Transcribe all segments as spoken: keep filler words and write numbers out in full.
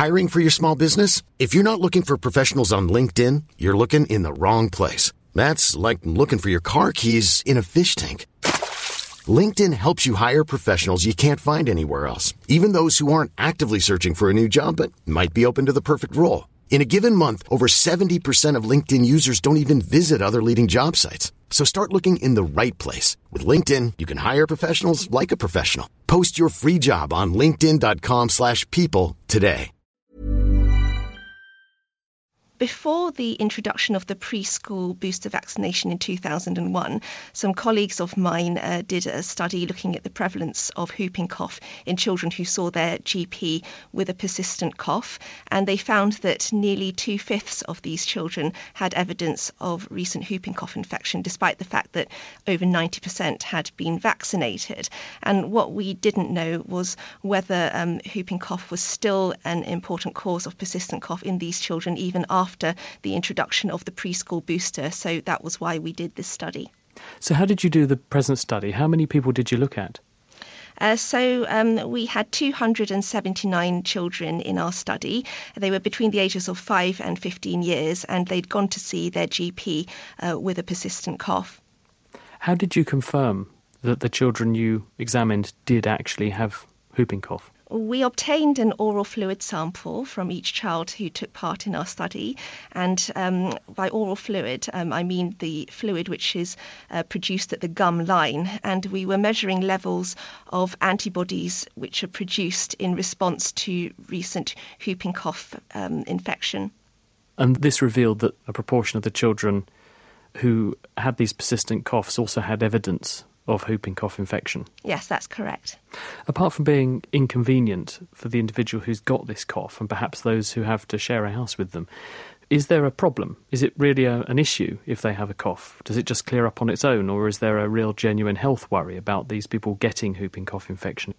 Hiring for your small business? If you're not looking for professionals on LinkedIn, you're looking in the wrong place. That's like looking for your car keys in a fish tank. LinkedIn helps you hire professionals you can't find anywhere else, even those who aren't actively searching for a new job but might be open to the perfect role. In a given month, over seventy percent of LinkedIn users don't even visit other leading job sites. So start looking in the right place. With LinkedIn, you can hire professionals like a professional. Post your free job on linkedin.com slash people today. Before the introduction of the preschool booster vaccination in two thousand one, some colleagues of mine uh, did a study looking at the prevalence of whooping cough in children who saw their G P with a persistent cough, and they found that nearly two-fifths of these children had evidence of recent whooping cough infection, despite the fact that over ninety percent had been vaccinated. And what we didn't know was whether um, whooping cough was still an important cause of persistent cough in these children even after after the introduction of the preschool booster. So that was why we did this study. So how did you do the present study? How many people did you look at? Uh, so um, we had two hundred seventy-nine children in our study. They were between the ages of five and fifteen years, and they'd gone to see their G P uh, with a persistent cough. How did you confirm that the children you examined did actually have whooping cough? We obtained an oral fluid sample from each child who took part in our study, and um, by oral fluid um, I mean the fluid which is uh, produced at the gum line, and we were measuring levels of antibodies which are produced in response to recent whooping cough um, infection. And this revealed that a proportion of the children who had these persistent coughs also had evidence of whooping cough infection. Yes, that's correct. Apart from being inconvenient for the individual who's got this cough and perhaps those who have to share a house with them, is there a problem? Is it really a, an issue if they have a cough? Does it just clear up on its own, or is there a real genuine health worry about these people getting whooping cough infection?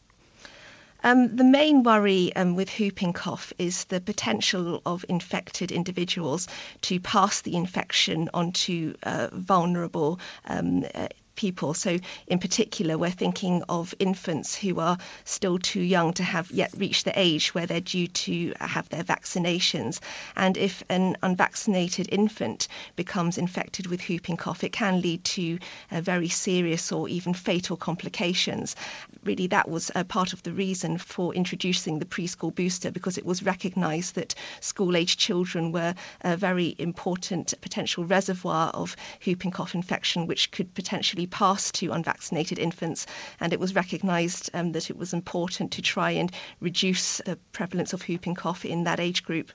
Um, the main worry um, with whooping cough is the potential of infected individuals to pass the infection onto uh, vulnerable um, uh, people. So in particular, we're thinking of infants who are still too young to have yet reached the age where they're due to have their vaccinations. And if an unvaccinated infant becomes infected with whooping cough, it can lead to uh, very serious or even fatal complications. Really, that was a part of the reason for introducing the preschool booster, because it was recognised that school-aged children were a very important potential reservoir of whooping cough infection, which could potentially pass to unvaccinated infants, and it was recognised um, that it was important to try and reduce the prevalence of whooping cough in that age group.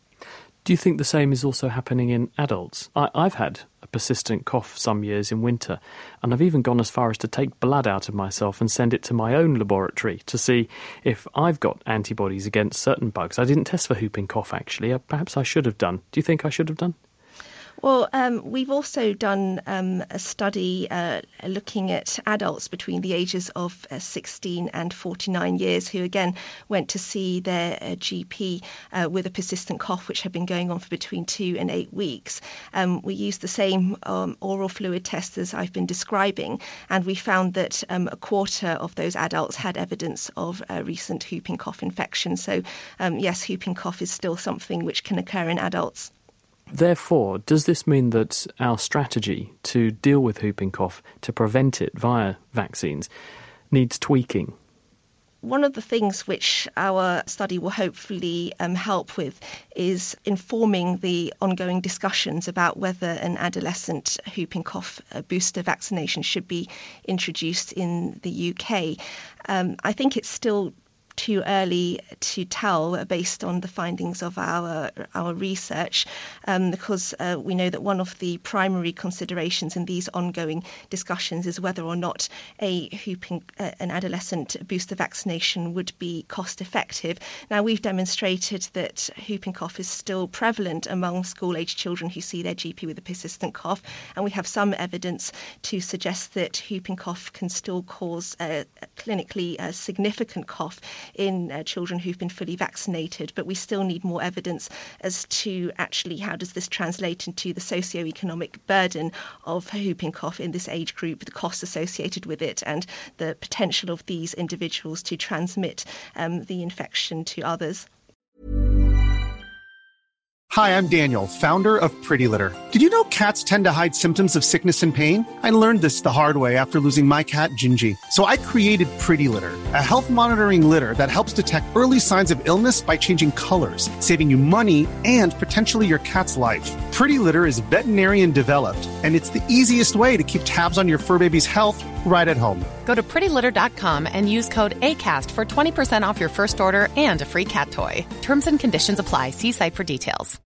Do you think the same is also happening in adults? I, I've had a persistent cough some years in winter, and I've even gone as far as to take blood out of myself and send it to my own laboratory to see if I've got antibodies against certain bugs. I didn't test for whooping cough, actually. Perhaps I should have done. Do you think I should have done? Well, um, we've also done um, a study uh, looking at adults between the ages of uh, sixteen and forty-nine years who, again, went to see their uh, G P uh, with a persistent cough, which had been going on for between two and eight weeks. Um, we used the same um, oral fluid test as I've been describing, and we found that um, a quarter of those adults had evidence of a recent whooping cough infection. So, um, yes, whooping cough is still something which can occur in adults. Therefore, does this mean that our strategy to deal with whooping cough, to prevent it via vaccines, needs tweaking? One of the things which our study will hopefully um, help with is informing the ongoing discussions about whether an adolescent whooping cough uh, booster vaccination should be introduced in the U K. Um, I think it's still too early to tell based on the findings of our our research, um, because uh, we know that one of the primary considerations in these ongoing discussions is whether or not a whooping uh, an adolescent booster vaccination would be cost effective. Now, we've demonstrated that whooping cough is still prevalent among school-aged children who see their G P with a persistent cough, and we have some evidence to suggest that whooping cough can still cause a clinically uh, significant cough in uh, children who've been fully vaccinated, but we still need more evidence as to actually how does this translate into the socioeconomic burden of whooping cough in this age group, the costs associated with it, and the potential of these individuals to transmit um, the infection to others. Hi, I'm Daniel, founder of Pretty Litter. Did you know cats tend to hide symptoms of sickness and pain? I learned this the hard way after losing my cat, Gingy. So I created Pretty Litter, a health monitoring litter that helps detect early signs of illness by changing colors, saving you money and potentially your cat's life. Pretty Litter is veterinarian developed, and it's the easiest way to keep tabs on your fur baby's health right at home. Go to pretty litter dot com and use code ACAST for twenty percent off your first order and a free cat toy. Terms and conditions apply. See site for details.